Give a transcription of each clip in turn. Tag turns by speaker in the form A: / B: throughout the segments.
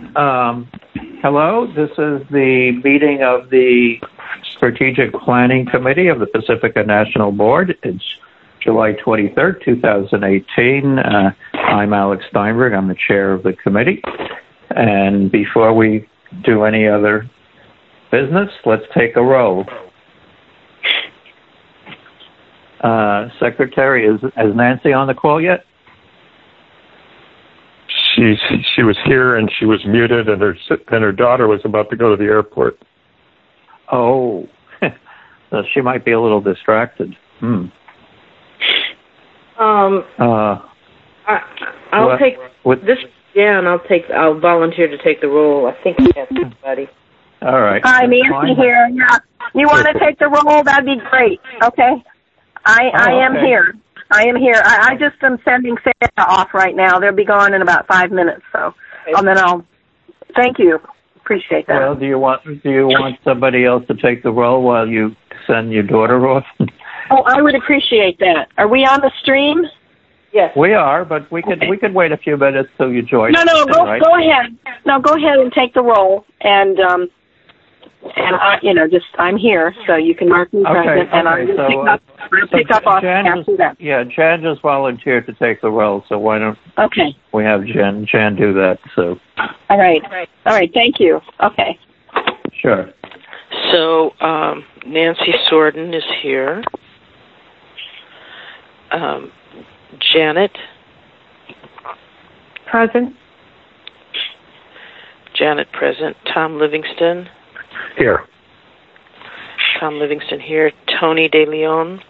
A: Hello, this is the meeting of the Strategic Planning Committee of the Pacifica National Board. It's July 23rd, 2018. I'm Alex Steinberg. I'm the chair of the committee. And before we do any other business, let's take a roll. Secretary, is Nancy on the call yet?
B: She was here and she was muted, and her daughter was about to go to the airport.
A: Oh, so she might be a little distracted.
C: I'll take this. Yeah, and I'll volunteer to take the role. I think we have somebody.
A: All right.
D: Hi, Nancy here. Yeah. You want to take the role? That'd be great. Okay. I am here. I am here. I just am sending Sarah off right now. They'll be gone in about 5 minutes. So, and then I'll. Thank you. Appreciate that.
A: Well, do you want somebody else to take the role while you send your daughter off?
D: Oh, I would appreciate that. Are we on the stream?
C: Yes.
A: We are, but we could wait a few minutes till you join.
D: No, go ahead. No, go ahead and take the role, and I'm here, so you can mark me present, and I'll pick up after that. Yeah,
A: Jan just volunteered to take the role, so why don't we have Jan do that? So.
D: All right. Thank you. Okay.
A: Sure.
E: So Nancy Sorden is here. Janet.
D: Present.
E: Janet present. Tom Livingston.
B: Here.
E: Tom Livingston here. Tony De Leon.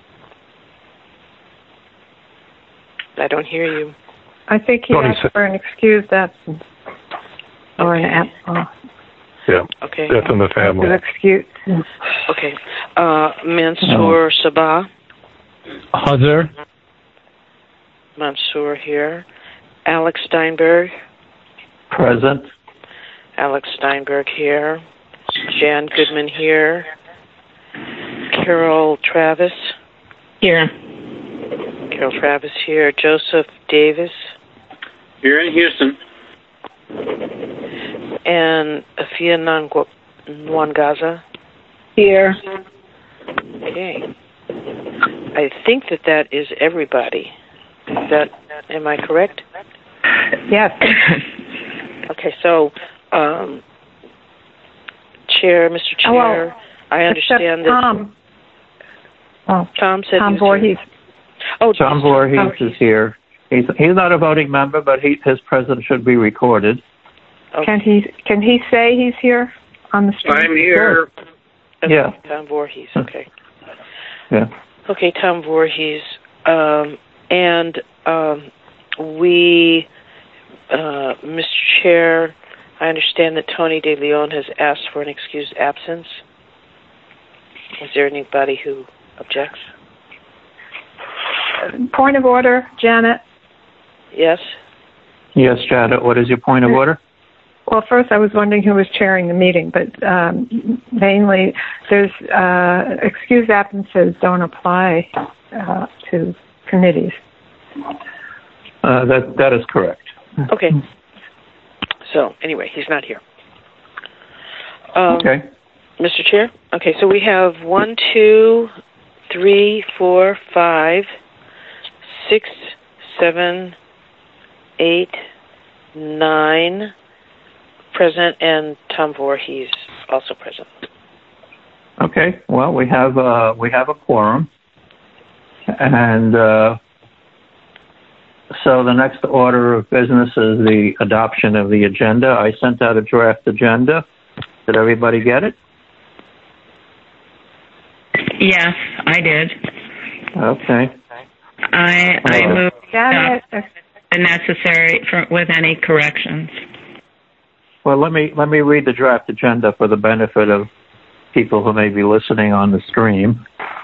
E: I don't hear you.
F: I think he asked for an excused absence. Or an absence.
B: Yeah.
E: Okay.
B: Death in the family.
F: Excuse.
E: Okay. Mansour Sabah.
G: Hazir.
E: Mansour here. Alex Steinberg.
A: Present.
E: Alex Steinberg here. Jan Goodman here. Carol Travis.
C: Here.
E: Carol Travis here. Joseph Davis.
H: Here in Houston.
E: And Afia Nwangaza.
C: Here.
E: Okay. I think that is everybody. Am I correct?
F: Yes.
E: Okay, so, Mr. Chair, I understand that... Tom said
F: Tom Voorhees.
E: Oh,
A: Tom Voorhees is here. He's not a voting member, but his presence should be recorded.
E: Okay.
F: Can he say he's here on the stream?
H: I'm here.
E: Okay,
A: yeah.
E: Tom Voorhees. Okay.
A: Yeah.
E: Okay, Tom Voorhees. Mr. Chair, I understand that Tony De Leon has asked for an excused absence. Is there anybody who objects?
F: Point of order, Janet.
E: Yes?
A: Yes, Janet, what is your point of order?
F: Well, first I was wondering who was chairing the meeting, but mainly there's excused absences don't apply to committees.
A: That is correct.
E: Okay. So, anyway, he's not here.
A: Okay.
E: Mr. Chair? Okay, so we have 1, 2, 3, 4, 5, 6, 7, 8, 9 present, and Tom Voorhees also present.
A: Okay. Well, we have a quorum, and so the next order of business is the adoption of the agenda. I sent out a draft agenda. Did everybody get it?
C: Yes, I did.
A: Okay.
C: I moved the necessary with any corrections.
A: Well, let me read the draft agenda for the benefit of people who may be listening on the stream.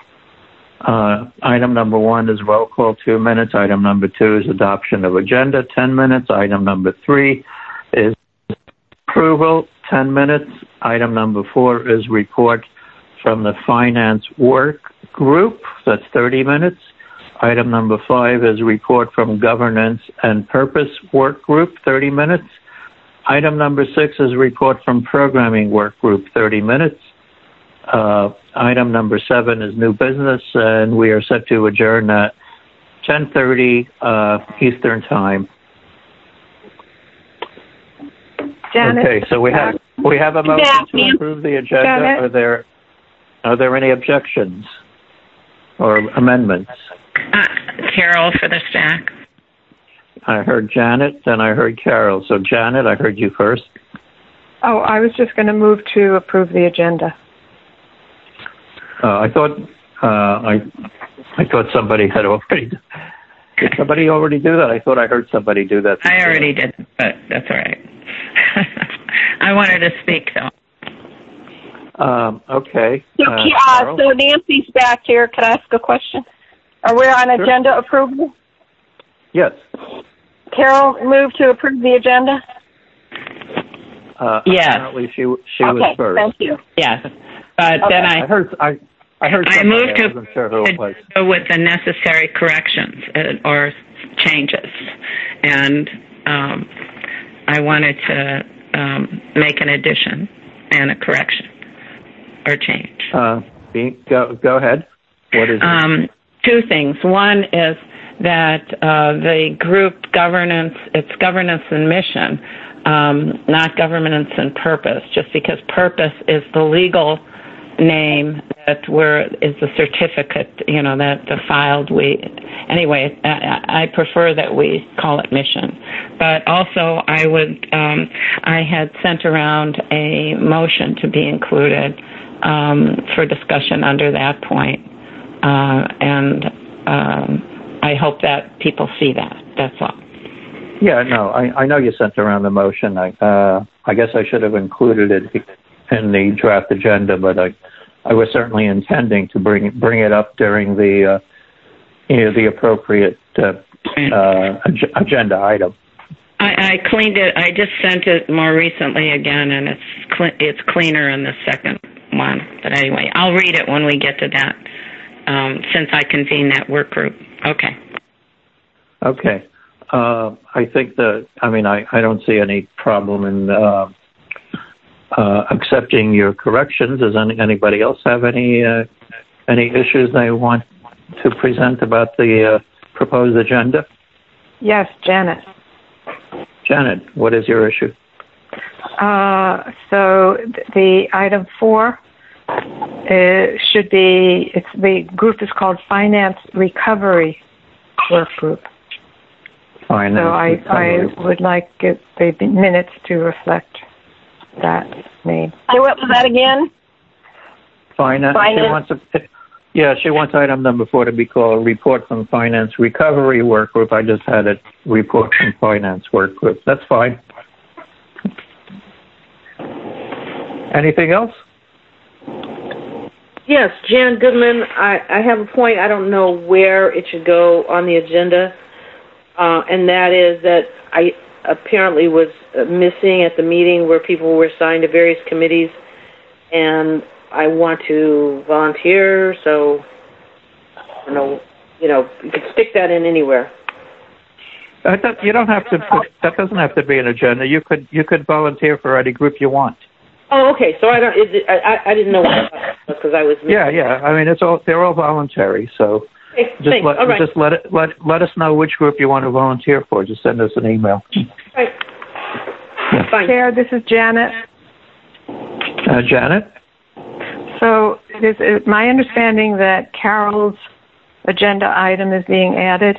A: Item number 1 is roll call, 2 minutes. Item number 2 is adoption of agenda, 10 minutes. Item number 3 is approval, 10 minutes. Item number 4 is report from the finance work group. That's 30 minutes. Item number 5 is report from governance and purpose work group, 30 minutes. Item number 6 is report from programming work group, 30 minutes. Item number 7 is new business, and we are set to adjourn at 10:30 Eastern Time.
F: Janet,
A: okay, so we have a motion to approve the agenda.
F: Janet?
A: Are there any objections or amendments?
I: Carol for the stack.
A: I heard Janet, then I heard Carol. So Janet, I heard you first.
F: Oh, I was just going to move to approve the agenda.
A: I thought somebody had already. Did somebody already do that? I thought I heard somebody do that.
I: I already did, but that's all right. I wanted to speak though.
A: Okay.
D: So Nancy's back here. Can I ask a question? Are we on agenda approval?
A: Yes.
D: Carol moved to approve the agenda?
I: Yes.
A: Apparently she was first.
D: Thank you.
I: Yes. But then I heard I moved to
A: wasn't sure who it was.
I: go with the necessary corrections or changes. And I wanted to make an addition and a correction or change.
A: Go ahead. What is it?
I: 2 things. One is that the group governance, it's governance and mission, not governance and purpose, just because purpose is the legal name that is the certificate, that the filed anyway, I prefer that we call it mission. But also I had sent around a motion to be included for discussion under that point. And I hope that people see that. That's all.
A: Yeah, no, I know you sent around the motion. I guess I should have included it in the draft agenda, but I was certainly intending to bring it up during the appropriate agenda item.
I: I cleaned it. I just sent it more recently again, and it's cleaner in the second one. But anyway, I'll read it when we get to that, since I convened that work group. Okay.
A: Okay. I think I don't see any problem in accepting your corrections. Does anybody else have any issues they want to present about the proposed agenda?
F: Yes, Janet.
A: Janet, what is your issue?
F: So the item 4 should be, the group is called Finance Recovery Work Group.
A: Finance
F: Recovery. I would like the minutes to reflect that name.
D: What was that again?
A: Finance. She wants item number 4 to be called Report from Finance Recovery Work Group. I just had it Report from Finance Work Group. That's fine. Anything else?
C: Yes, Jan Goodman, I have a point. I don't know where it should go on the agenda, and that is that I apparently was missing at the meeting where people were assigned to various committees, and I want to volunteer, so you could stick that in anywhere.
A: You don't have to put, that doesn't have to be an agenda. You could volunteer for any group you want.
C: Oh, okay. So I didn't know what because I was.
A: Yeah. I mean, they're all voluntary. So
C: okay,
A: just let us know which group you want to volunteer for. Just send us an email.
C: Right.
A: Yeah.
C: Fine.
F: Chair, this is Janet.
A: Janet.
F: So is it my understanding that Carol's agenda item is being added?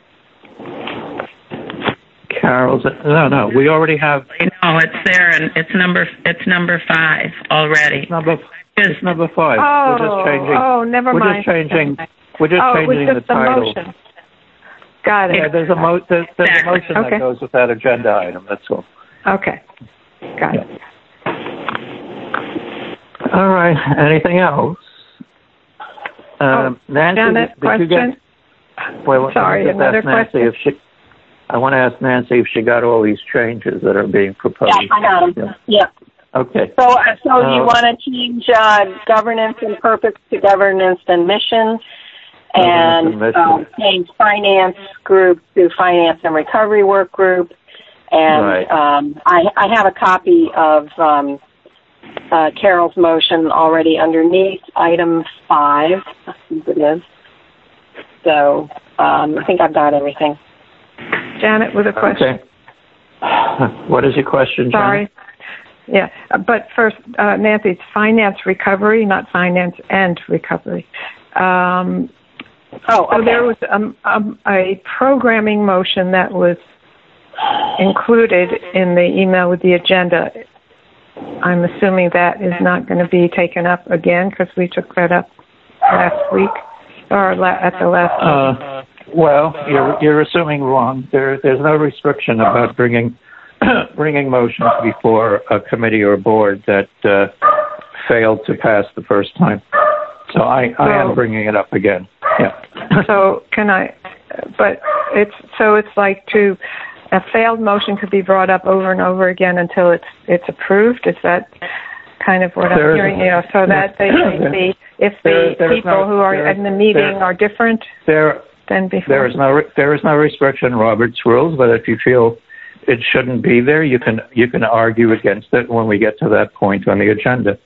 A: Carol's no. We already have.
I: No, it's there, and it's number 5 already.
A: It's number 5.
F: Oh,
A: we're just changing.
F: Oh, never mind.
A: We're just changing the title.
F: Motion. Got it.
A: Yeah, there's a motion that goes with that agenda item. That's all.
F: Okay. Got it.
A: All right. Anything else? Nancy,
F: Janet, question? Sorry, another question.
A: I want to ask Nancy if she got all these changes that are being proposed.
D: Yeah, I got them. Yeah.
A: Okay.
D: So you want to change governance and purpose to governance and mission, and change finance group to finance and recovery work group, And
A: Right.
D: I have a copy of Carol's motion already underneath item 5, I think it is. So I think I've got everything.
F: Janet with a question.
A: Okay. What is your question,
F: Sorry.
A: Janet?
F: Yeah, but first, Nancy, it's finance recovery, not finance and recovery.
D: Okay.
F: So there was a programming motion that was included in the email with the agenda. I'm assuming that is not going to be taken up again because we took that up last week or at the last meeting.
A: Well, you're assuming wrong. There's no restriction about bringing motions before a committee or board that failed to pass the first time. So I am bringing it up again. Yeah.
F: So can I? But it's like a failed motion could be brought up over and over again until it's approved. Is that kind of what I'm hearing? So that they can see if the people who are in the meeting are different than before.
A: There is no restriction in Robert's rules, but if you feel it shouldn't be there, you can argue against it when we get to that point on the agenda.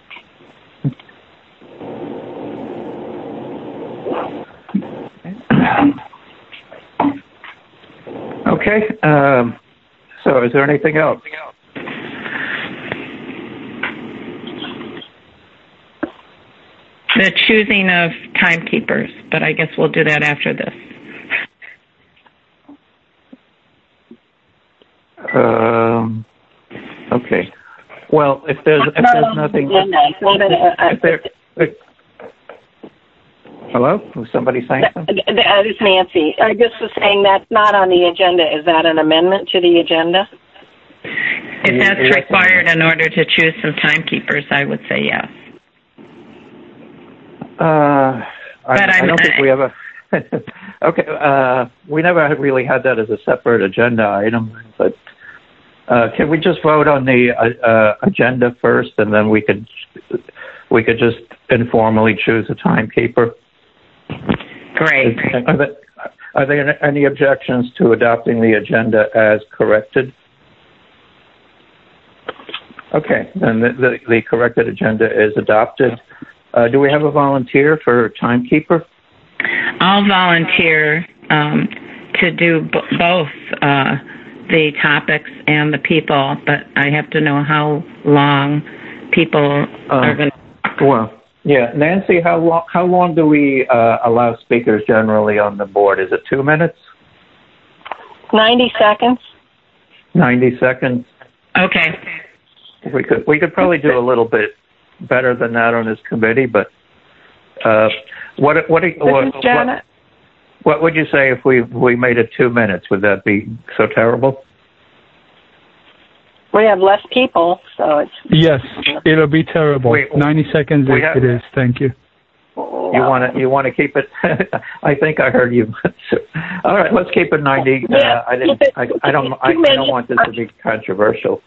A: Okay. So is there anything else?
I: The choosing of timekeepers, but I guess we'll do that after this.
A: Okay. Well, if there's nothing. Hello? Was somebody saying something?
D: It's Nancy. I just was saying that's not on the agenda. Is that an amendment to the agenda?
I: If that's required in order to choose some timekeepers, I would say yes.
A: I don't think we ever. Okay. We never really had that as a separate agenda item, but can we just vote on the agenda first, and then we could just informally choose a timekeeper?
I: Great.
A: Are there any objections to adopting the agenda as corrected? Okay, then the corrected agenda is adopted. Do we have a volunteer for timekeeper?
I: I'll volunteer to do both the topics and the people, but I have to know how long people are going to...
A: Well, yeah. Nancy, how long do we allow speakers generally on the board? Is it 2 minutes?
D: 90 seconds.
A: 90 seconds?
I: Okay.
A: We could probably do a little bit better than that on this committee, but what would you say if we made it 2 minutes? Would that be so terrible?
D: We have less people, so it's...
G: Yes, it'll be terrible. 90 seconds it is. Thank you.
A: You want to keep it? I think I heard you. All right, let's keep it 90.
D: Yeah,
A: I don't want this to be controversial.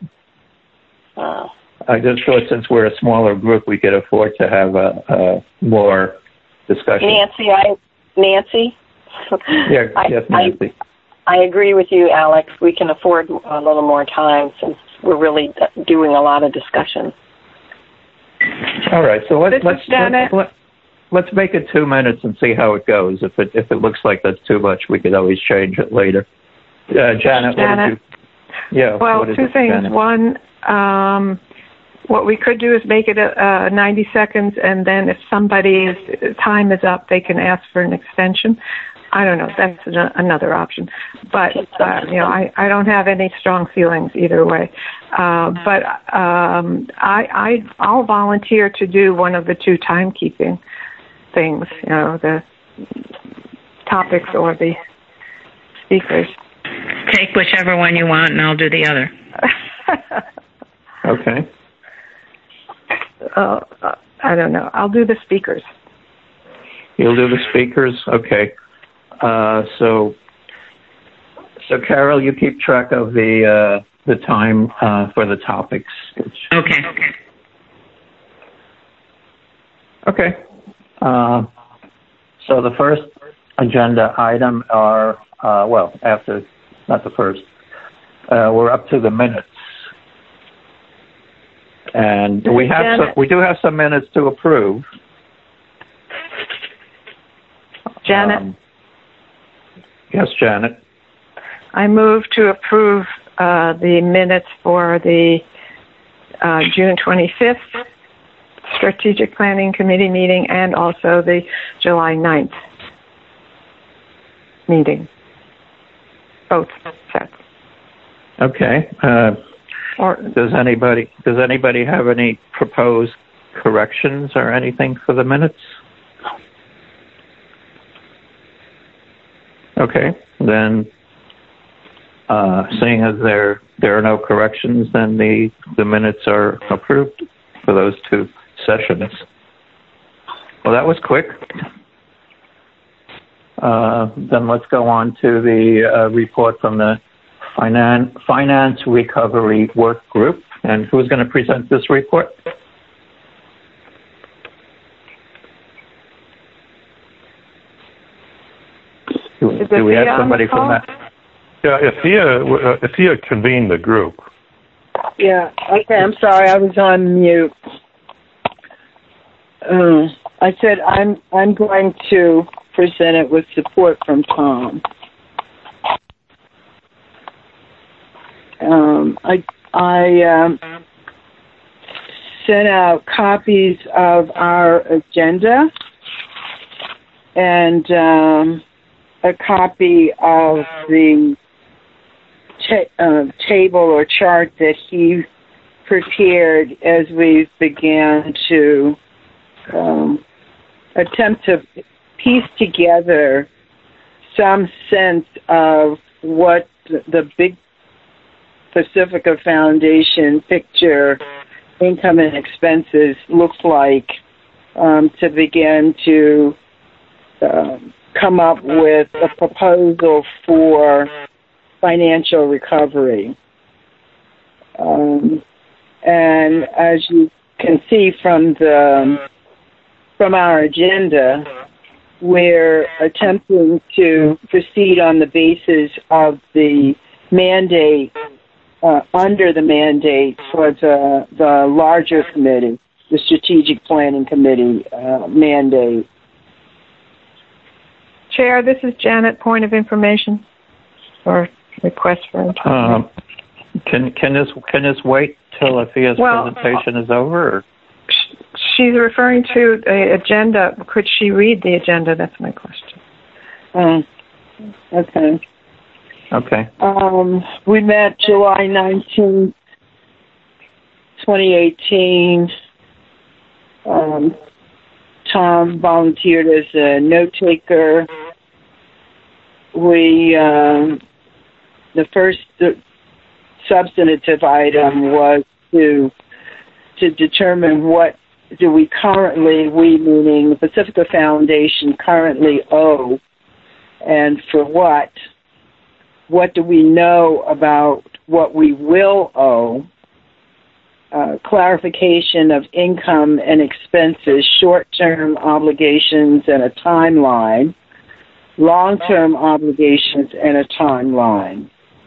A: I just thought since we're a smaller group, we could afford to have more discussion.
D: Nancy?
A: Yes, Nancy.
D: I agree with you, Alex. We can afford a little more time since we're really doing a lot of discussion.
A: All right, so let's make it 2 minutes and see how it goes. If it looks like that's too much, we could always change it later. Janet.
F: Well, two things.
A: Janet?
F: One, what we could do is make it 90 seconds, and then if somebody's time is up, they can ask for an extension. I don't know. That's another option. But, I don't have any strong feelings either way. But I'll volunteer to do one of the two timekeeping things, the topics or the speakers.
I: Take whichever one you want, and I'll do the other.
A: Okay.
F: I don't know. I'll do the speakers.
A: You'll do the speakers? Okay. So Carol, you keep track of the time for the topics.
I: Okay.
A: Okay. So the first agenda item are not the first. we're up to the minutes. And we do have some minutes to approve.
F: Janet?
A: Yes, Janet.
F: I move to approve the minutes for the June 25th Strategic Planning Committee meeting and also the July 9th meeting. Both sets.
A: Okay. Does anybody have any proposed corrections or anything for the minutes? Okay, then seeing as there are no corrections, then the minutes are approved for those two sessions. Well, that was quick. Then let's go on to the report from the Finance Recovery Work Group. And who's going to present this report? Do we have somebody from that?
B: Yeah, if he had convened the group.
J: Yeah, okay, I'm sorry, I was on mute. I said I'm going to present it with support from Tom. I sent out copies of our agenda and a copy of the table or chart that he prepared as we began to attempt to piece together some sense of what the big Pacifica Foundation picture income and expenses look like, to begin to come up with a proposal for financial recovery. And as you can see from our agenda, we're attempting to proceed on the basis of the mandate, under the mandate for the larger committee, the Strategic Planning Committee mandate.
F: Chair, this is Janet. Point of information or request for information.
A: Can this wait till Afia's presentation is over? Or?
F: She's referring to the agenda. Could she read the agenda? That's my question.
J: Okay.
A: Okay.
J: We met July 19th, 2018. Tom volunteered as a note taker. The first substantive item was to determine what do we meaning the Pacifica Foundation, currently owe, and for what. What do we know about what we will owe? Clarification of income and expenses, short-term obligations and a timeline, long-term obligations and a timeline.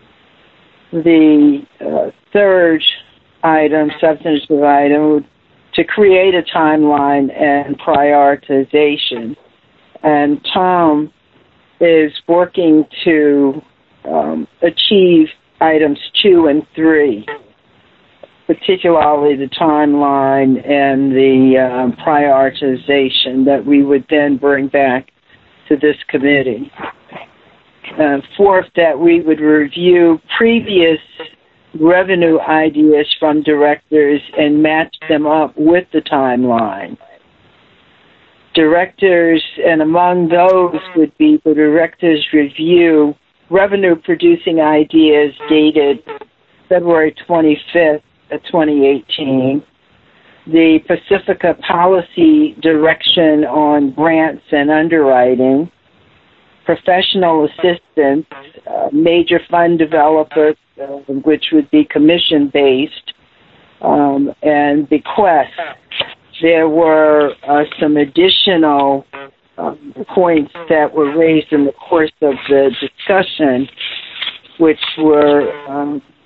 J: The third item, substantive item, to create a timeline and prioritization. And Tom is working to achieve items 2 and 3, particularly the timeline and the prioritization that we would then bring back to this committee. Fourth, that we would review previous revenue ideas from directors and match them up with the timeline. Directors, and among those would be the directors review revenue-producing ideas dated February 25th, 2018, the Pacifica Policy Direction on Grants and Underwriting, Professional Assistance, Major Fund Developer, which would be commission-based, and bequests. There were some additional points that were raised in the course of the discussion, which were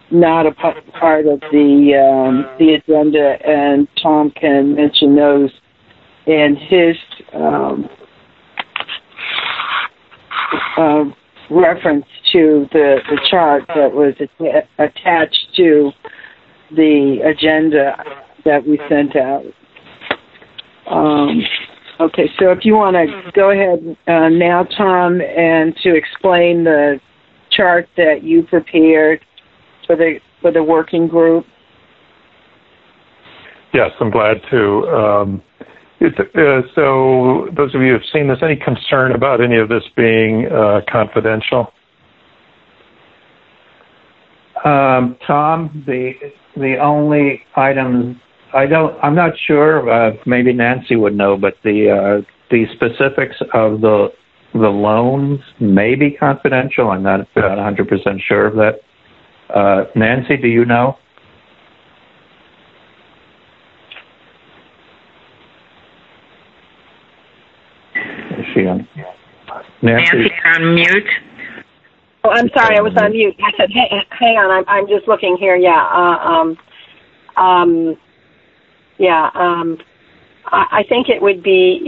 J: not a part of the agenda, and Tom can mention those in his reference to the chart that was attached to the agenda that we sent out. Okay, so if you want to go ahead now, Tom, and to explain the chart that you prepared for the working group.
B: Yes, I'm glad to. So those of you who have seen this, any concern about any of this being confidential?
A: Tom, the only items I'm not sure. Maybe Nancy would know, but the specifics of the loans may be confidential. I'm not 100% sure of that. Nancy, do you know? Is she on?
I: Nancy, on mute.
D: Oh, I'm sorry, I was on mute. I said, hang on, I'm just looking here. I think it would be,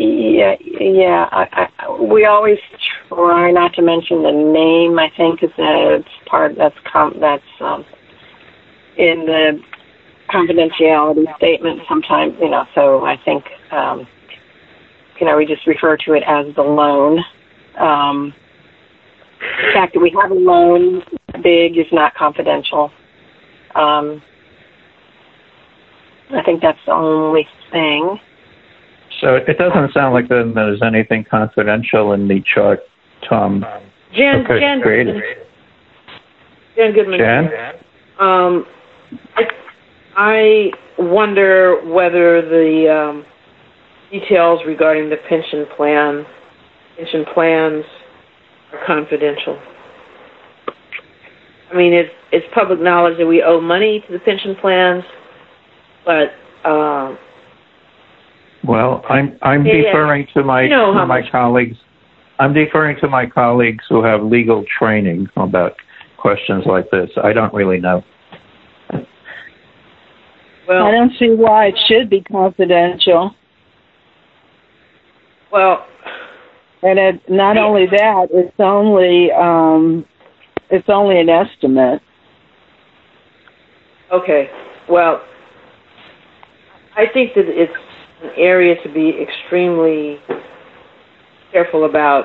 D: we always try not to mention the name, I think, because that's in the confidentiality statement sometimes, so I think, we just refer to it as the loan. The fact that we have a loan big is not confidential. I think that's the only thing.
A: So it doesn't sound like there's anything confidential in the chart, Tom.
C: Jan Goodman.
A: Jan?
C: I wonder whether the details regarding the pension plans are confidential. I mean, it's public knowledge that we owe money to the pension plans, but
A: well, I'm deferring to my colleagues. I'm deferring to my colleagues who have legal training about questions like this. I don't really know.
J: Well, I don't see why it should be confidential.
C: Well,
J: and not only that, it's only an estimate.
C: Okay. Well, I think that it's an area to be extremely careful about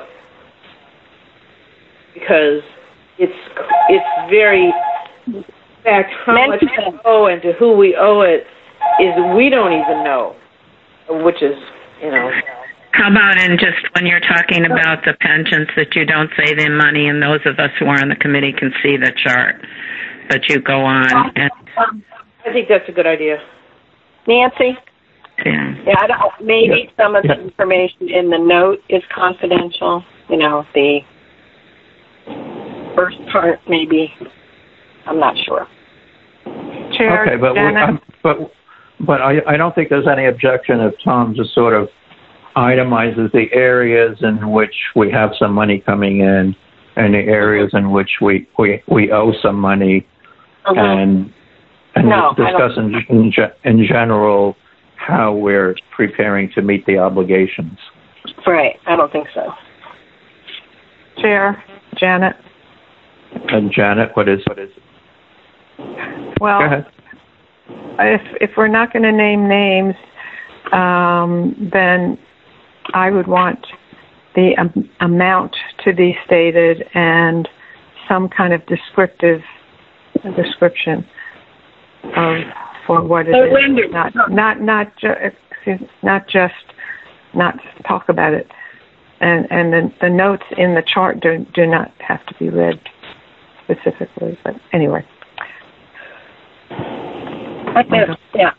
C: because it's very, in fact, how much we owe and to who we owe it is we don't even know, which is,
I: How about in just when you're talking about the pensions that you don't say the money, and those of us who are on the committee can see the chart, but you go on. And
C: I think that's a good idea.
D: Nancy?
I: Yeah,
D: maybe some of the information in the note is confidential. The first part, maybe. I'm not sure.
F: Chair,
A: okay, but I don't think there's any objection if Tom just sort of itemizes the areas in which we have some money coming in and the areas in which we owe some money, and discuss in general how we're preparing to meet the obligations.
D: Right. I don't think so.
F: Chair, Janet.
A: And Janet, what is?
F: Well,
A: go ahead.
F: If we're not going to name names, then I would want the amount to be stated and some kind of description for what it is. Not talk about it. And then the notes in the chart do not have to be read specifically. But anyway.
D: Yeah.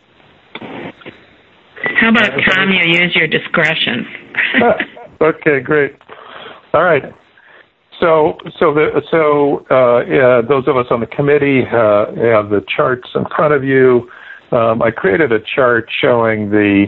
I: How about, Tom, you use your discretion?
B: Okay, great. All right. So those of us on the committee have the charts in front of you. I created a chart showing the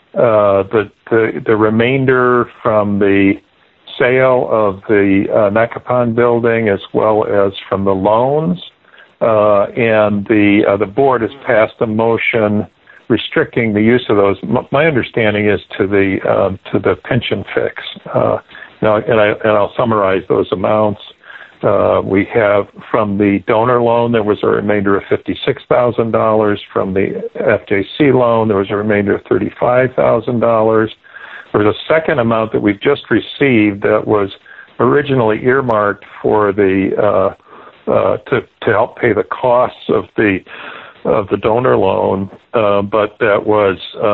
B: remainder from the sale of the Nacapon building as well as from the loans. and the board has passed a motion restricting the use of those. My understanding is to the pension fix. Now, I'll summarize those amounts. We have from the donor loan, there was a remainder of $56,000. From the FJC loan, there was a remainder of $35,000. There was a second amount that we've just received that was originally earmarked for the to help pay the costs of the donor loan, but that was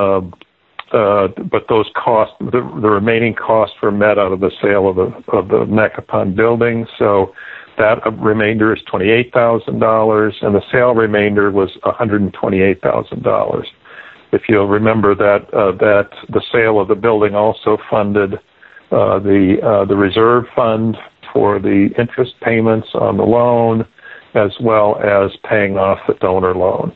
B: but those costs, the remaining costs, were met out of the sale of the Macapon building. So that remainder is $28,000, and the sale remainder was $128,000. If you'll remember that the sale of the building also funded the reserve fund for the interest payments on the loan, as well as paying off the donor loan.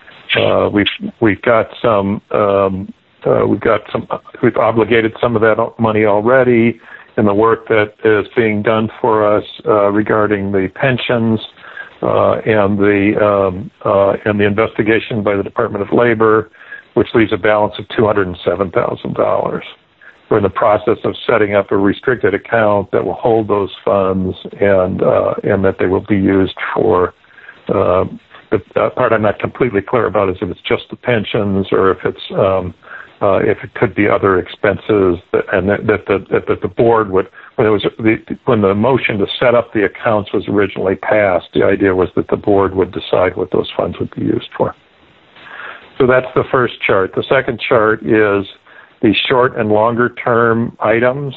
B: We've obligated some of that money already in the work that is being done for us regarding the pensions and the investigation by the Department of Labor, which leaves a balance of $207,000. We're in the process of setting up a restricted account that will hold those funds and that they will be used for. The part I'm not completely clear about is if it's just the pensions or if it could be other expenses, and that the board would, when the motion to set up the accounts was originally passed, the idea was that the board would decide what those funds would be used for. So that's the first chart. The second chart is the short and longer term items.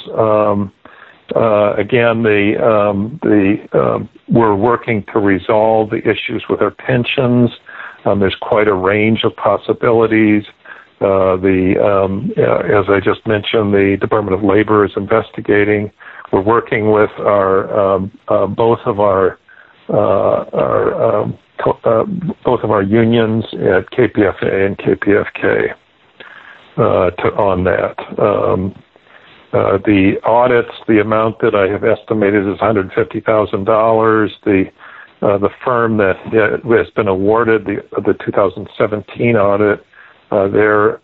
B: Again, we're working to resolve the issues with our pensions. There's quite a range of possibilities. As I just mentioned, the Department of Labor is investigating. We're working with both of our unions at KPFA and KPFK on that. The audits, the amount that I have estimated is $150,000. The firm that has been awarded the 2017 audit, their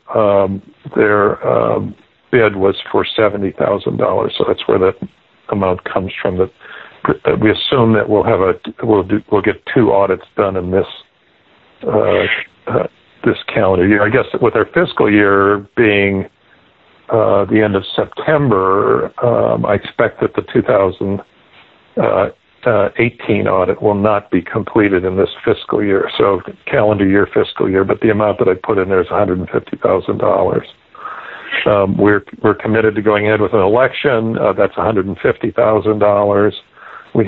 B: bid was for $70,000. So that's where that amount comes from. We assume that we'll get 2 audits done in this calendar year. I guess with our fiscal year being the end of September, I expect that the 2018 audit will not be completed in this fiscal year, so calendar year, fiscal year, but the amount that I put in there is $150,000. We're committed to going ahead with an election. That's $150,000. We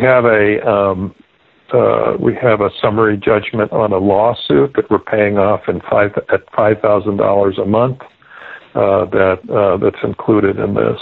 B: have a summary judgment on a lawsuit that we're paying off at $5,000 a month. That's included in this.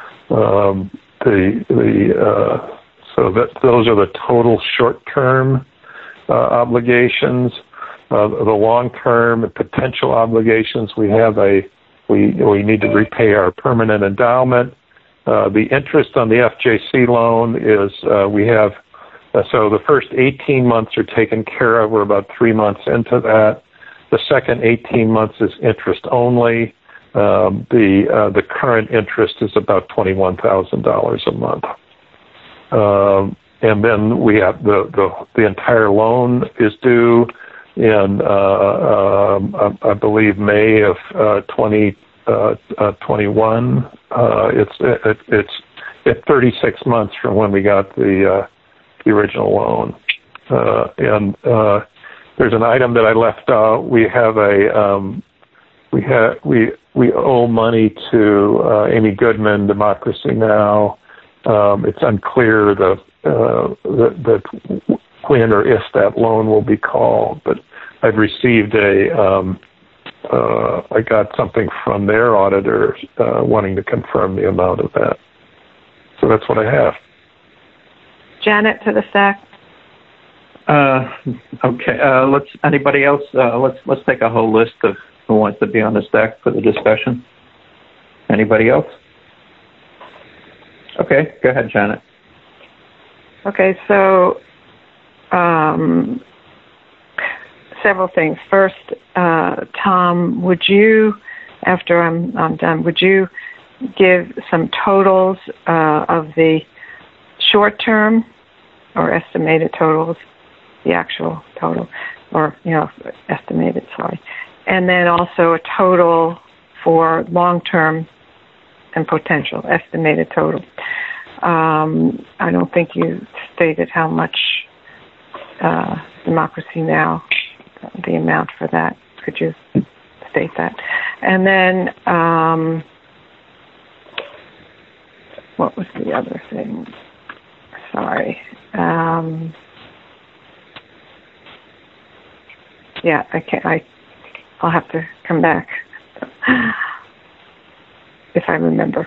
B: Those are the total short-term obligations. The long-term potential obligations, we need to repay our permanent endowment. The interest on the FJC loan is so the first 18 months are taken care of. We're about 3 months into that. The second 18 months is interest only. The current interest is about $21,000 a month. And then we have the entire loan is due in I believe May of 2021. It's at 36 months from when we got the original loan. And there's an item that I left out. We owe money to Amy Goodman, Democracy Now! It's unclear that when or if that loan will be called, but I've received I got something from their auditor wanting to confirm the amount of that. So that's what I have.
F: Janet to the SAC.
A: Okay. Anybody else? Let's take a whole list of who wants to be on the SAC for the discussion. Anybody else? Okay, go ahead, Janet.
F: Okay, so several things. First, Tom, would you, after I'm done, would you give some totals of the short-term or estimated totals, the actual total, or, estimated, sorry. And then also a total for long-term and potential, estimated total. I don't think you stated how much Democracy Now!, the amount for that. Could you state that? And then, what was the other thing? Sorry. Yeah, I'll have to come back if I remember.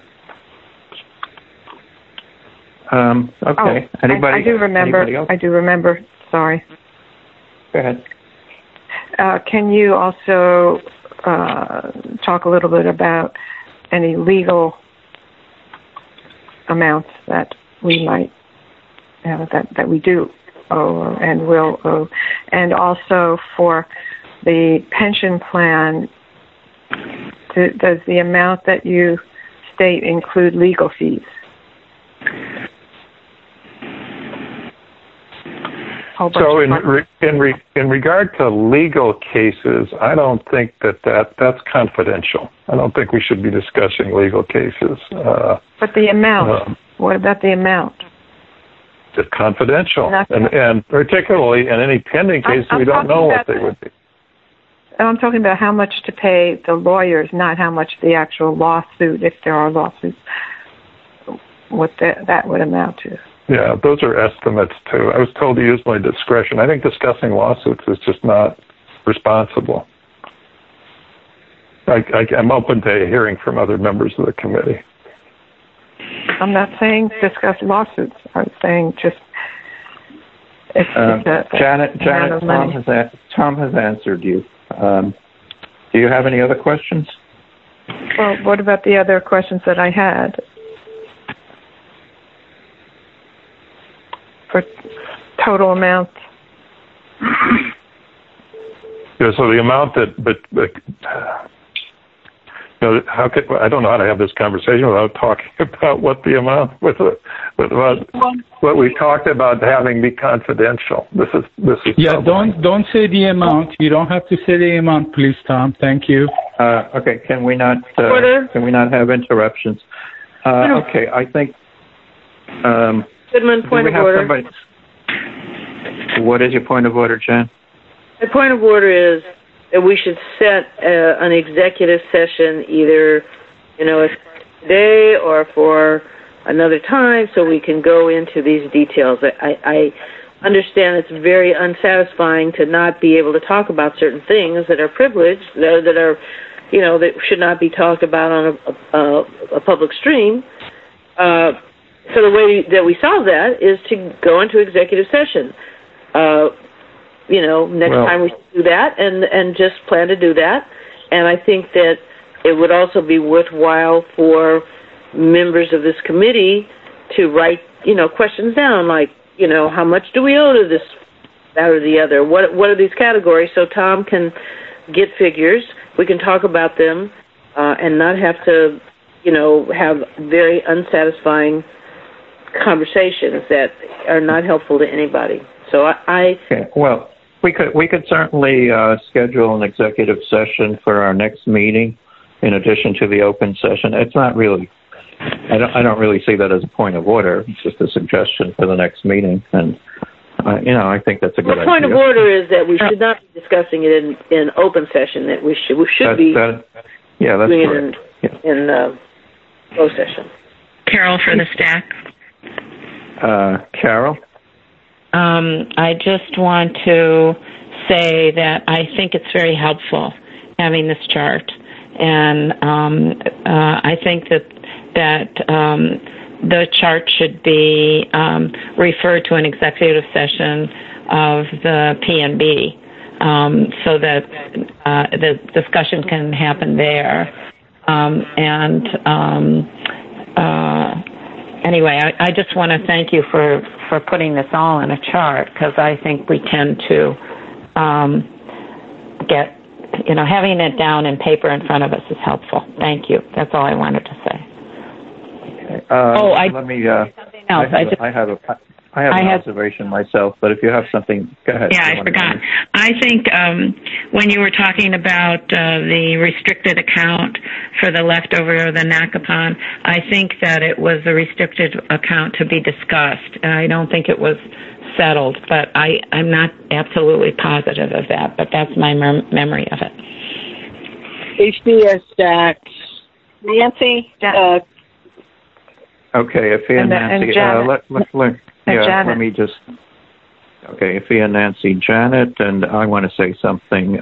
A: Okay. Anybody?
F: I do remember. I do remember. Sorry.
A: Go ahead.
F: Can you also talk a little bit about any legal amounts that we might, that we do owe and will owe, and also for the pension plan? Does the amount that you state include legal fees?
B: So in regard to legal cases, I don't think that's confidential. I don't think we should be discussing legal cases.
F: But the amount, what about the amount?
B: It's confidential. And particularly in any pending case, we don't know what they would be.
F: I'm talking about how much to pay the lawyers, not how much the actual lawsuit, if there are lawsuits, what that would amount to.
B: Yeah, those are estimates, too. I was told to use my discretion. I think discussing lawsuits is just not responsible. I'm open to hearing from other members of the committee.
F: I'm not saying discuss lawsuits. I'm saying just...
A: Janet, Tom has answered you. Do you have any other questions?
F: Well, what about the other questions that I had? For total amount?
B: Yeah, so the amount how could I don't know how to have this conversation without talking about what the amount what we talked about having be confidential. This is
G: yeah. Don't say the amount. You don't have to say the amount, please, Tom. Thank you.
A: Okay. Can we not have interruptions? Okay. I think.
C: Goodman, point of order.
A: What is your point of order, Jen?
C: The point of order is that we should set an executive session either, today or for another time so we can go into these details. I understand it's very unsatisfying to not be able to talk about certain things that are privileged, that are, that should not be talked about on a public stream. So the way that we solve that is to go into executive session. Next time we should do that and just plan to do that. And I think that it would also be worthwhile for members of this committee to write, questions down like, how much do we owe to this, that, or the other? What are these categories? So Tom can get figures. We can talk about them and not have to, have very unsatisfying conversations that are not helpful to anybody. So
A: Okay. Well, we could certainly schedule an executive session for our next meeting, in addition to the open session. It's not really. I don't really see that as a point of order. It's just a suggestion for the next meeting, and I think that's a good idea.
C: The point of order is that we should not be discussing it in open session. That we should be.
A: Yeah, that's correct.
C: In closed session.
I: Carol for the stack.
A: Carol?
I: I just want to say that I think it's very helpful having this chart, and I think that the chart should be referred to an executive session of the PNB so that the discussion can happen there. Anyway, I just want to thank you for putting this all in a chart, because I think we tend to get, having it down in paper in front of us is helpful. Thank you. That's all I wanted to say.
A: Let me. I have an observation myself, but if you have something, go ahead.
I: Yeah, I forgot. I think when you were talking about the restricted account for the leftover of the NACAPON, I think that it was a restricted account to be discussed. I don't think it was settled, but I'm not absolutely positive of that, but that's my memory of it.
J: HBS Stack. Nancy?
A: Okay, Iphia and Nancy. Let me just. Okay, Iphia and Nancy, Janet, and I want to say something.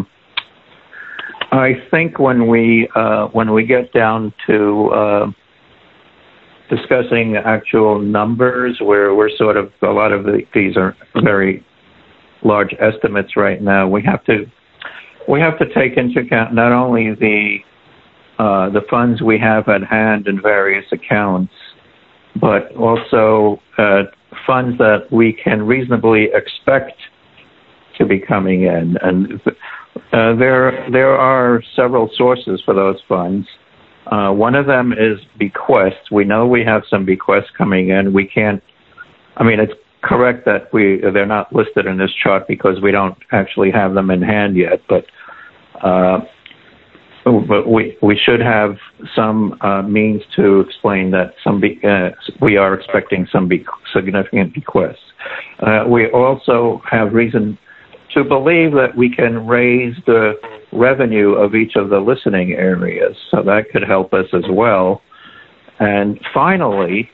A: I think when we get down to discussing actual numbers, where we're sort of a lot of these are very large estimates right now. We have to take into account not only the funds we have at hand in various accounts, but also funds that we can reasonably expect to be coming in. And there are several sources for those funds. One of them is bequests. We know we have some bequests coming in. It's correct that they're not listed in this chart because we don't actually have them in hand yet, but we should have some means to explain that we are expecting some significant bequests. We also have reason to believe that we can raise the revenue of each of the listening areas, so that could help us as well. And finally,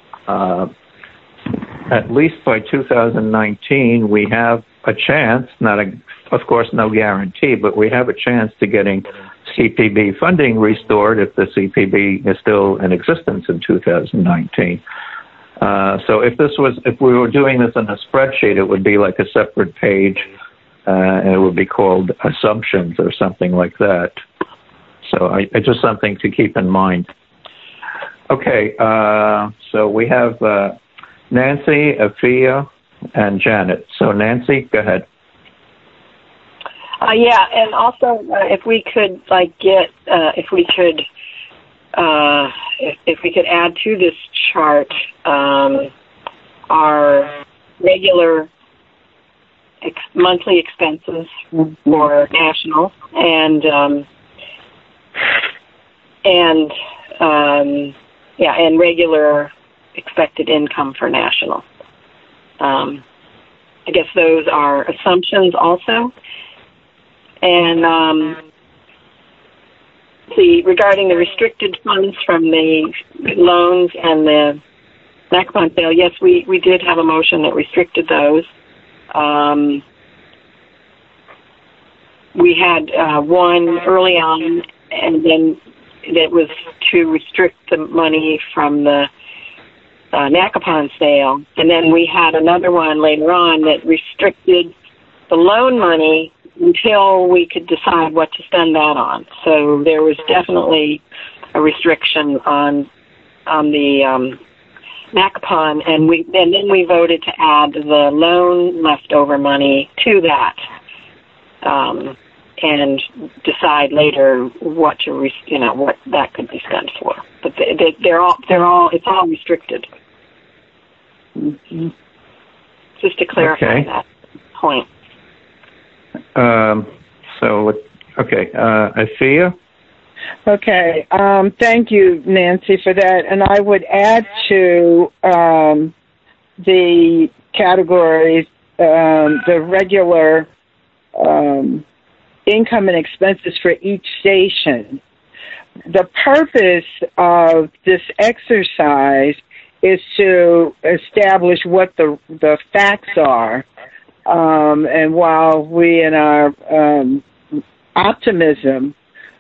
A: at least by 2019, we have a chance, of course, no guarantee, but we have a chance to getting CPB funding restored if the CPB is still in existence in 2019. So if we were doing this in a spreadsheet, it would be like a separate page, and it would be called assumptions or something like that. So it's just something to keep in mind. Okay, so we have Nancy, Iphia, and Janet. So Nancy, go ahead.
D: And also if we could add to this chart our regular monthly expenses for national and regular expected income for national. I guess those are assumptions also. And regarding the restricted funds from the loans and the NACAPON sale, yes, we did have a motion that restricted those. We had one early on, and then that was to restrict the money from the NACAPON sale. And then we had another one later on that restricted the loan money until we could decide what to spend that on. So there was definitely a restriction on the NACAPON, and then we voted to add the loan leftover money to that, and decide later what that could be spent for. But it's all restricted. Mm-hmm. Just to clarify that point.
A: Iphia?
J: Okay, thank you, Nancy, for that. And I would add to the categories, the regular income and expenses for each station. The purpose of this exercise is to establish what the facts are. And while we in our optimism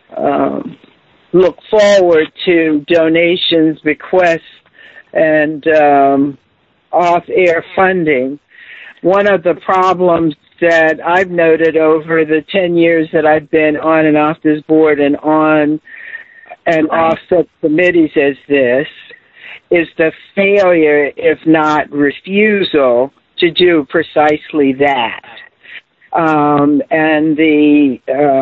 J: look forward to donations, bequests, and off-air funding, one of the problems that I've noted over the 10 years that I've been on and off this board and on and off such committees as this is the failure, if not refusal, to do precisely that. and the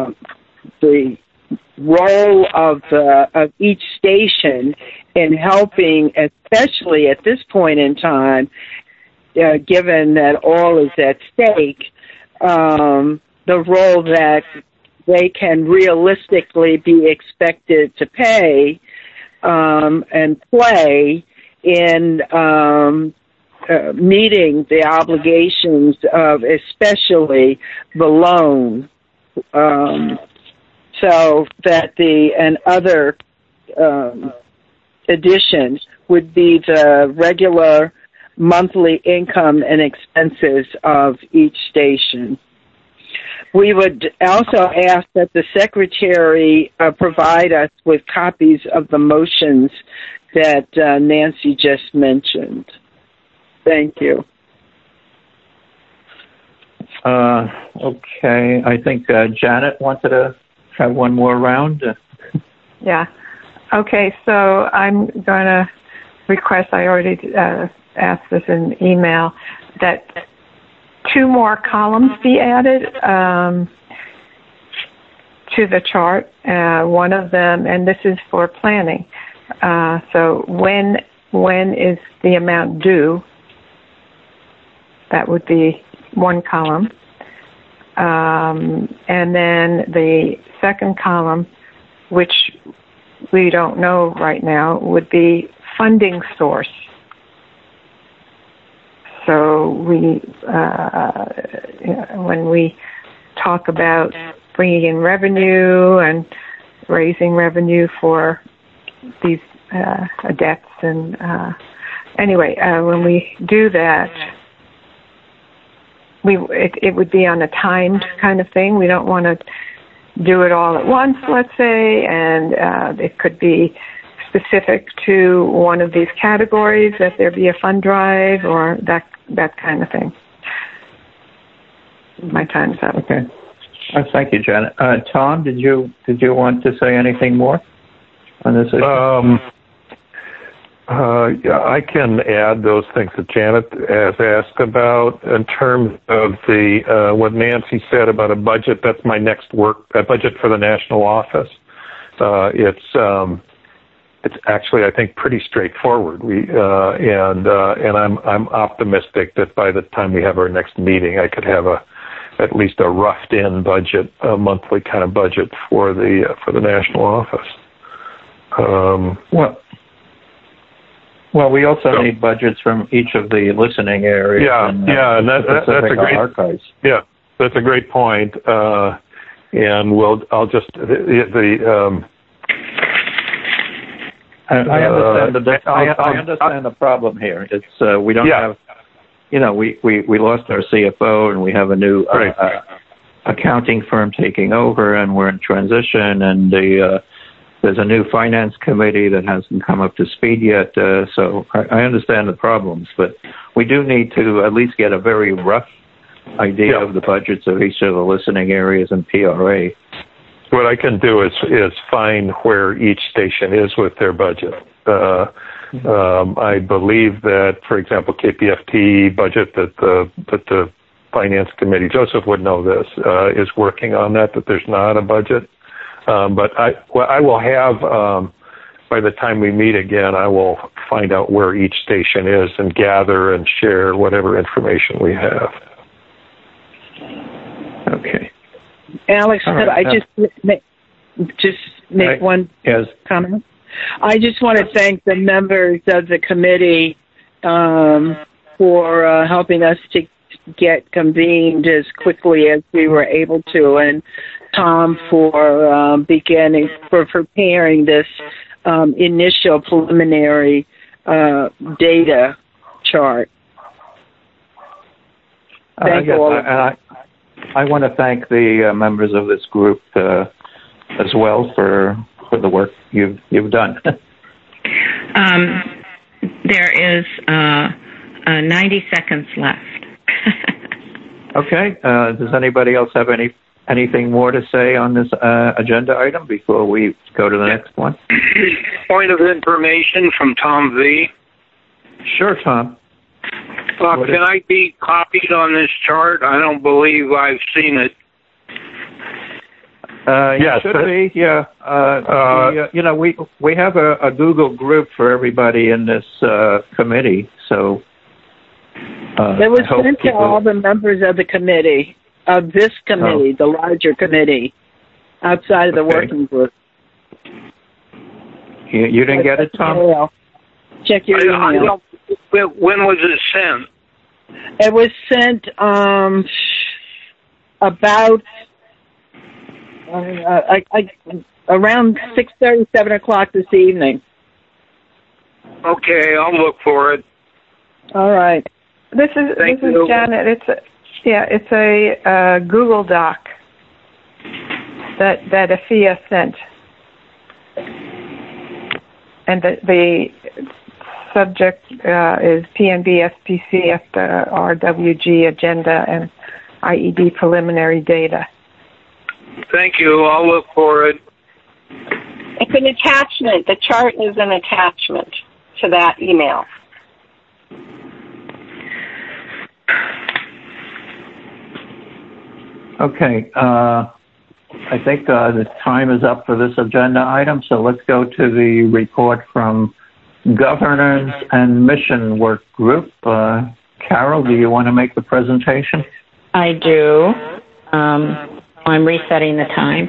J: role of each station in helping, especially at this point in time, given that all is at stake, the role that they can realistically be expected to pay and play in meeting the obligations of especially the loan, so that and other additions would be the regular monthly income and expenses of each station. We would also ask that the Secretary provide us with copies of the motions that Nancy just mentioned. Thank you.
A: Okay. I think Janet wanted to have one more round.
F: Yeah. Okay, so I'm going to request, I already asked this in email, that 2 more columns be added to the chart. One of them, and this is for planning. So when is the amount due? That would be 1 column. And then the second column, which we don't know right now, would be funding source. So when we talk about bringing in revenue and raising revenue for these debts, and when we do that, it would be on a timed kind of thing. We don't want to do it all at once, let's say, and it could be specific to one of these categories, that there be a fund drive or that kind of thing. My time's up.
A: Okay. Thank you, Janet. Tom, did you want to say anything more on this issue?
B: Yeah, I can add those things that Janet has asked about in terms of the what Nancy said about a budget. That's my next work, a budget for the national office. It's actually, I think, pretty straightforward. And I'm optimistic that by the time we have our next meeting, I could have at least a roughed-in budget, a monthly kind of budget for the national office.
A: Well, we also need budgets from each of the listening areas.
B: And that's a great archives. Yeah, that's a great point. And I'll just
A: I understand the problem here. It's we don't have, we lost our CFO and we have a new accounting firm taking over, and we're in transition, and there's a new finance committee that hasn't come up to speed yet. So I understand the problems, but we do need to at least get a very rough idea of the budgets of each of the listening areas and PRA.
B: What I can do is find where each station is with their budget. I believe that, for example, KPFT budget that the finance committee, Joseph would know this, is working on that there's not a budget. But I will have, by the time we meet again, I will find out where each station is and gather and share whatever information we have.
A: Okay.
J: Alex, could I just make one comment? I just want to thank the members of the committee for helping us to get convened as quickly as we were able to, and Tom for preparing this initial preliminary data chart. Thank you all.
A: I want to thank the members of this group as well for the work you've done.
I: There is 90 seconds left.
A: Okay. Does anybody else have anything more to say on this agenda item before we go to the next one?
H: Point of information from Tom V.
A: Sure, Tom.
H: Can I be copied on this chart? I don't believe I've seen it.
A: Yes, should be. Yeah. We have a Google group for everybody in this committee. So
J: it was sent to all the members of the committee, of this committee, the larger committee, outside of the working group.
A: You didn't get it, Tom?
J: Check your email.
H: When was it sent?
J: It was sent about around 6:30, 7 o'clock this evening.
H: Okay, I'll look for it.
J: All right.
F: This is Janet. It's a Google Doc that Afia sent, and the subject is PNB SPC FRWG agenda and IED preliminary data.
H: Thank you. I'll look for it.
D: It's an attachment. The chart is an attachment to that email.
A: Okay. I think the time is up for this agenda item, so let's go to the report from Governance and Mission Work Group. Carol, do you want to make the presentation?
I: I do. I'm resetting the time.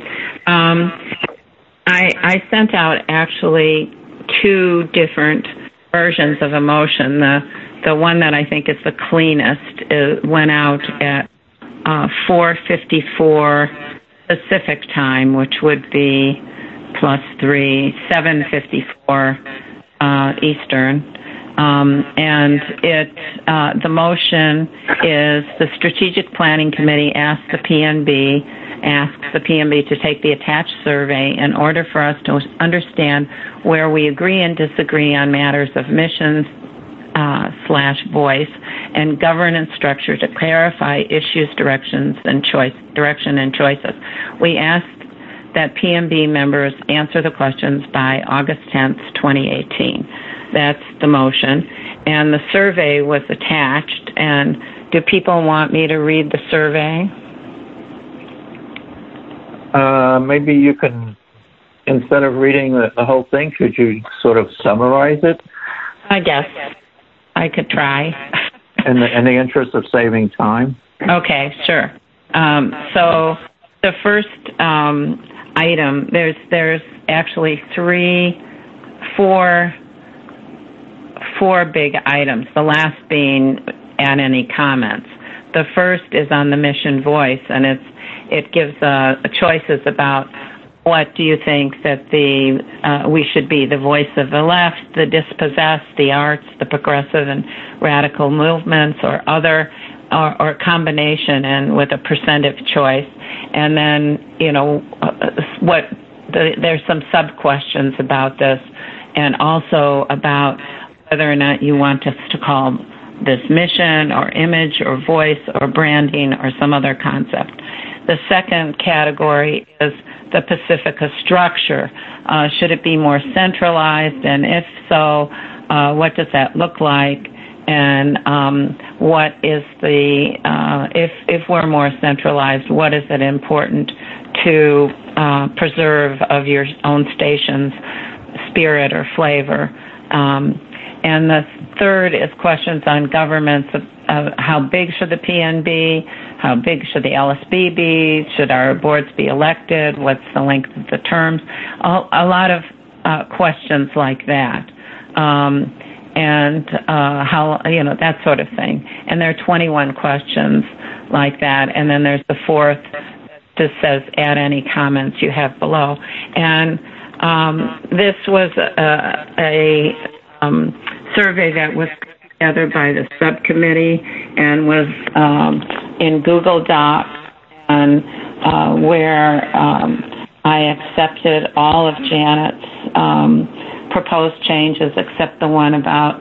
I: I sent out actually two different versions of a motion. The one that I think is the cleanest went out at 4:54 Pacific time, which would be +3, 7:54 Eastern. And the motion is the Strategic Planning Committee asks the PNB to take the attached survey in order for us to understand where we agree and disagree on matters of missions / voice and governance structure to clarify issues, direction and choices. We ask that PNB members answer the questions by August 10th, 2018. That's the motion. And the survey was attached. And do people want me to read the survey?
A: Maybe you can, instead of reading the whole thing, could you sort of summarize it?
I: I guess I could try.
A: In the interest of saving time?
I: Okay, sure. So the first item, there's actually four big items, the last being add any comments. The first is on the mission voice, and it gives choices about what do you think that we should be, the voice of the left, the dispossessed, the arts, the progressive and radical movements, or other, or combination, and with a percent of choice. And then, there's some sub-questions about this, and also about whether or not you want us to call this mission or image or voice or branding or some other concept. The second category is the Pacifica structure. Should it be more centralized? And if so, what does that look like? And what is if we're more centralized, what is it important to preserve of your own station's spirit or flavor? And the third is questions on governments of how big should the PN be? How big should the LSB be? Should our boards be elected? What's the length of the terms? A lot of questions like that. And how, that sort of thing. And there are 21 questions like that. And then there's the fourth that says add any comments you have below. And this was a survey that was put together by the subcommittee and was in Google Docs, and where I accepted all of Janet's proposed changes except the one about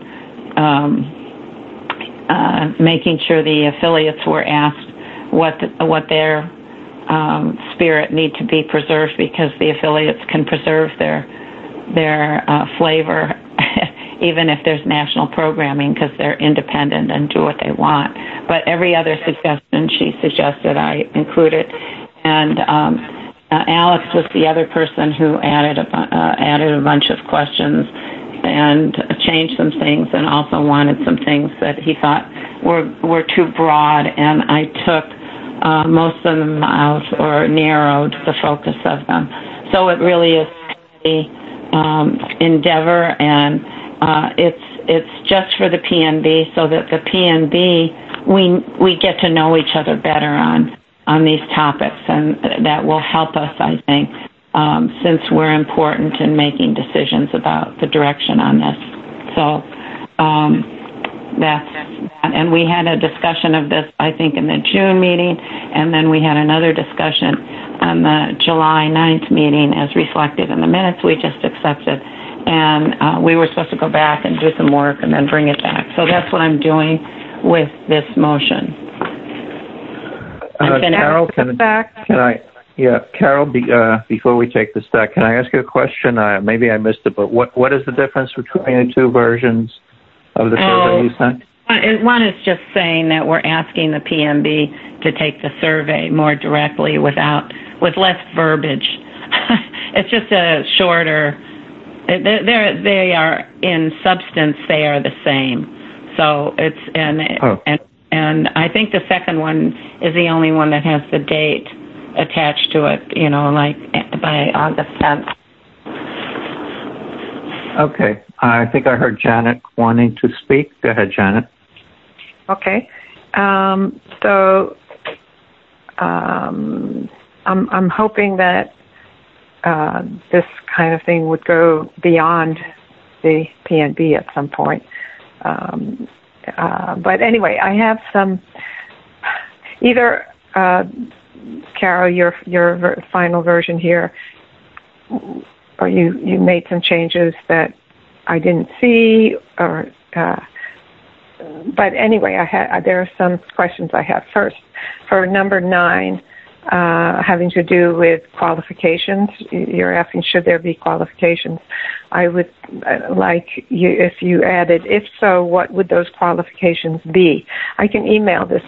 I: making sure the affiliates were asked what their spirit need to be preserved, because the affiliates can preserve their flavor even if there's national programming, because they're independent and do what they want. But every other suggestion she suggested I included. And Alex was the other person who added a bunch of questions and changed some things, and also wanted some things that he thought were too broad, and I took most of them out or narrowed the focus of them. So it really is a endeavor, and it's just for the PNB, so that the PNB we get to know each other better on these topics, and that will help us, I think, since we're important in making decisions about the direction on this. So that's that. And we had a discussion of this, I think, in the June meeting, and then we had another discussion on the July 9th meeting as reflected in the minutes we just accepted. And we were supposed to go back and do some work and then bring it back. So that's what I'm doing with this motion.
A: Carol, can I? Yeah, Carol. Before we take this back, can I ask you a question? Maybe I missed it, but what is the difference between the two versions of the survey you sent?
I: One is just saying that we're asking the PNB to take the survey more directly with less verbiage. It's just a shorter. They are in substance. They are the same. So it's and I think the second one is the only one that has the date attached to it, like by August 10th.
A: Okay. I think I heard Janet wanting to speak. Go ahead, Janet.
F: Okay. So I'm hoping that this kind of thing would go beyond the PNB at some point. But anyway, I have some, either, Carol, your final version here, or you made some changes that I didn't see, or, but anyway, there are some questions I have. First, for number 9, having to do with qualifications, you're asking should there be qualifications. I would like you, if you added, if so, what would those qualifications be? I can email this,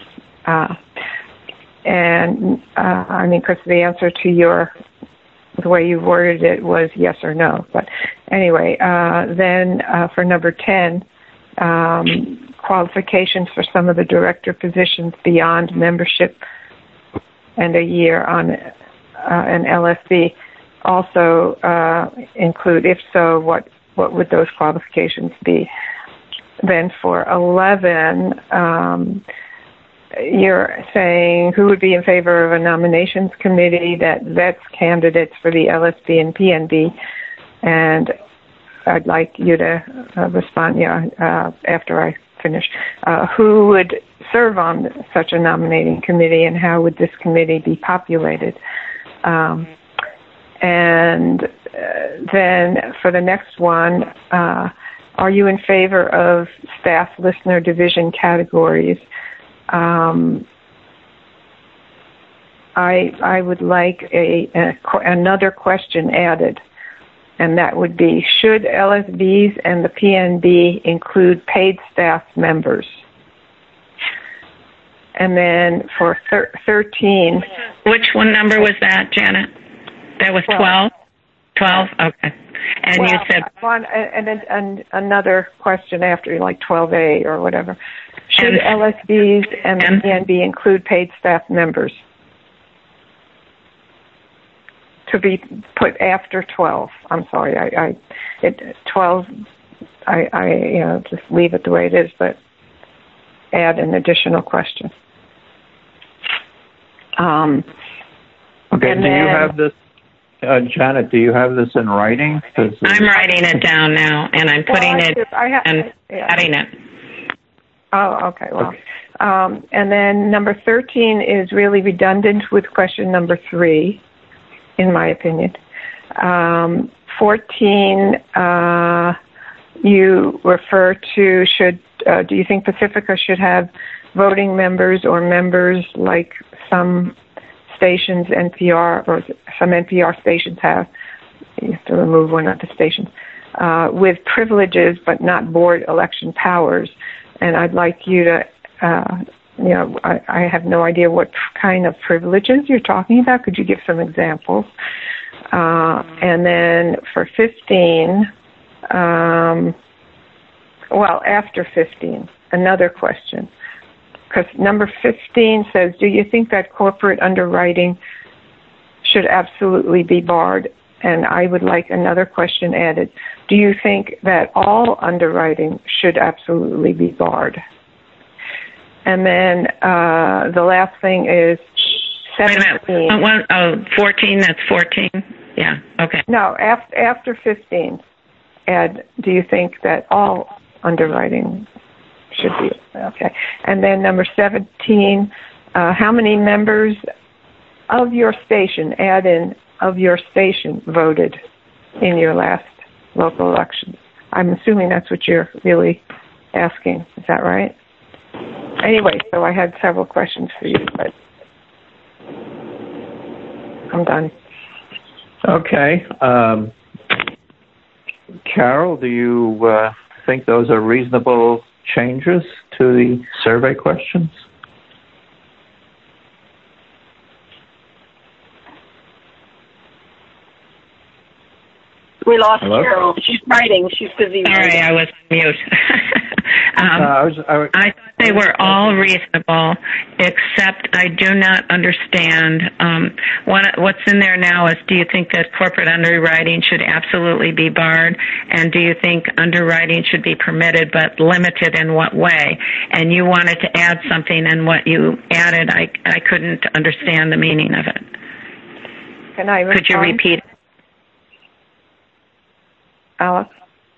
F: because the answer to the way you worded it was yes or no. But anyway, then for number 10, qualifications for some of the director positions beyond membership and a year on an LSB also include, if so, what would those qualifications be? Then for 11, you're saying who would be in favor of a nominations committee that vets candidates for the LSB and PNB, and I'd like you to respond after I finish. Who would serve on such a nominating committee, and how would this committee be populated? And then for the next one, are you in favor of staff listener division categories? I would like another question added, and that would be, should LSBs and the PNB include paid staff members? And then for 13...
I: Which one number was that, Janet? That was 12? 12? Okay. And you said...
F: And then another question after, like 12A or whatever. Should LSBs and the PNB include paid staff members? To be put after 12. I'm sorry. 12, I just leave it the way it is, but add an additional question.
A: Okay, do you have this, Janet, do you have this in writing?
I: I'm writing it down now, and I'm putting adding it.
F: Oh, okay. Well, and then number 13 is really redundant with question number 3, in my opinion. 14, you refer to do you think Pacifica should have voting members or members like some stations, NPR, or some NPR stations have? You have to remove one of the stations. with privileges but not board election powers. And I'd like you to, I have no idea what kind of privileges you're talking about. Could you give some examples? And then for 15, after 15, another question. Because number 15 says, do you think that corporate underwriting should absolutely be barred? And I would like another question added. Do you think that all underwriting should absolutely be barred? And then the last thing is 17.
I: Wait a minute. 14, that's 14? Yeah, okay.
F: No, after 15, add, do you think that all underwriting should be? Okay. And then number 17, how many members of your station, add in, of your station voted in your last local election? I'm assuming that's what you're really asking. Is that right? Anyway, so I had several questions for you, but I'm done.
A: Okay. Carol, do you think those are reasonable changes to the survey questions?
D: We lost Carol. She's writing. She's busy.
I: Sorry, I was on mute. I thought they were all reasonable, except I do not understand. What's in there now is, do you think that corporate underwriting should absolutely be barred? And do you think underwriting should be permitted but limited in what way? And you wanted to add something, and what you added, I couldn't understand the meaning of it.
F: Can I respond?
I: Could you repeat it?
F: Alex?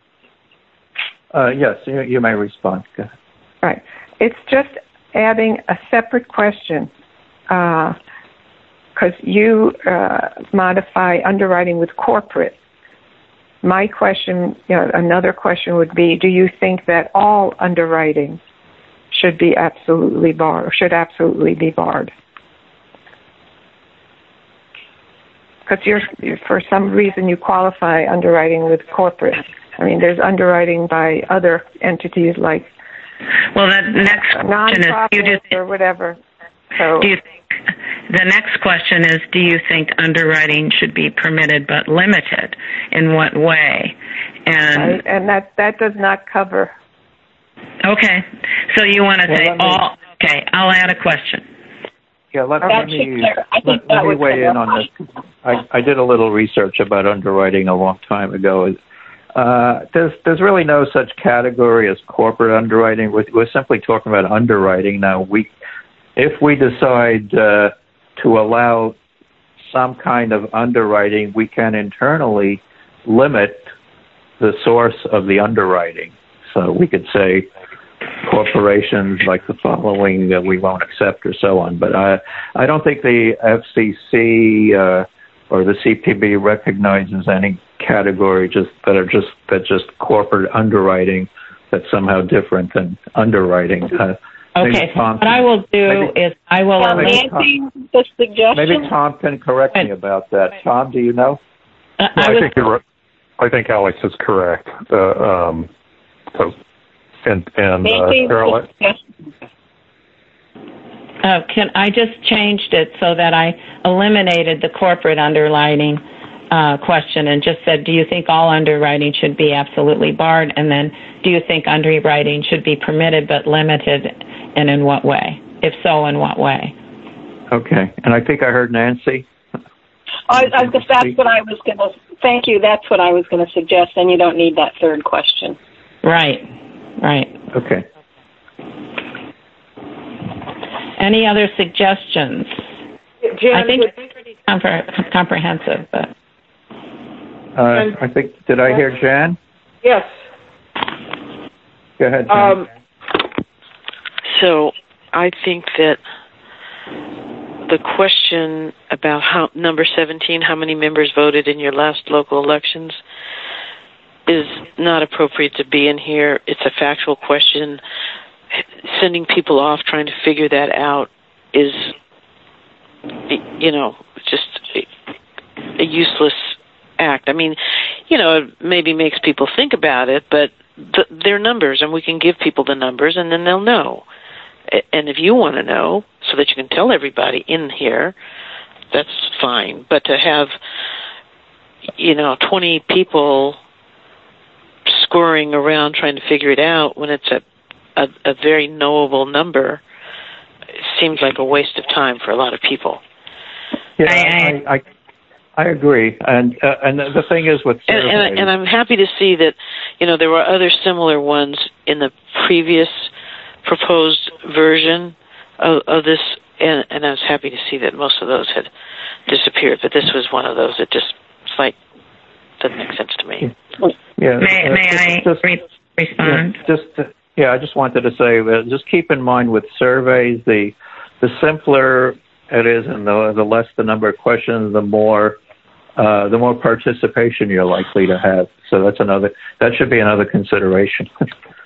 A: Yes, you may respond. Go ahead.
F: Right. It's just adding a separate question, because you modify underwriting with corporate. My question, another question would be, do you think that all underwriting should be absolutely barred, or should absolutely be barred? Because for some reason you qualify underwriting with corporate. I mean, there's underwriting by other entities like
I: that next question is,
F: or whatever.
I: So, the next question is, do you think underwriting should be permitted but limited? In what way?
F: And that does not cover.
I: Okay, so you want to say all? Okay, I'll add a question.
A: Yeah, let me weigh in on this. I did a little research about underwriting a long time ago. There's really no such category as corporate underwriting. We're simply talking about underwriting. Now, if we decide to allow some kind of underwriting, we can internally limit the source of the underwriting. So we could say corporations like the following that we won't accept, or so on. But I don't think the FCC or the CPB recognizes any category that's just corporate underwriting that's somehow different than underwriting.
I: Okay, what I will do is I will...
D: Nancy, the suggestion?
A: Maybe Tom can correct me about that. Tom, do you know?
B: I think you're right. I think Alex is correct. Carol?
I: I just changed it so that I eliminated the corporate underwriting question and just said, do you think all underwriting should be absolutely barred? And then, do you think underwriting should be permitted but limited, and in what way? If so, in what way?
A: Okay. And I think I heard Nancy.
D: That's what I was going to... Thank you. That's what I was going to suggest, and you don't need that third question.
I: Right.
A: Okay.
I: Any other suggestions?
C: Jan,
I: I think it's pretty comprehensive, but...
A: I think, did I hear Jan?
C: Yes.
A: Go ahead, Jan.
E: So I think that the question about number 17, how many members voted in your last local elections, is not appropriate to be in here. It's a factual question. Sending people off trying to figure that out is, just a useless act. I mean, it maybe makes people think about it, but they're numbers, and we can give people the numbers, and then they'll know. And if you want to know so that you can tell everybody in here, that's fine. But to have, 20 people scouring around trying to figure it out when it's a very knowable number, it seems like a waste of time for a lot of people.
A: Yeah, I agree. And the thing is with surveys,
E: and I'm happy to see that, there were other similar ones in the previous proposed version of this, and I was happy to see that most of those had disappeared, but this was one of those that just doesn't make sense to me.
A: Yeah.
I: May I respond?
A: I just wanted to say, just keep in mind with surveys, the simpler it is, and the less the number of questions, the more participation you're likely to have. So that should be another consideration.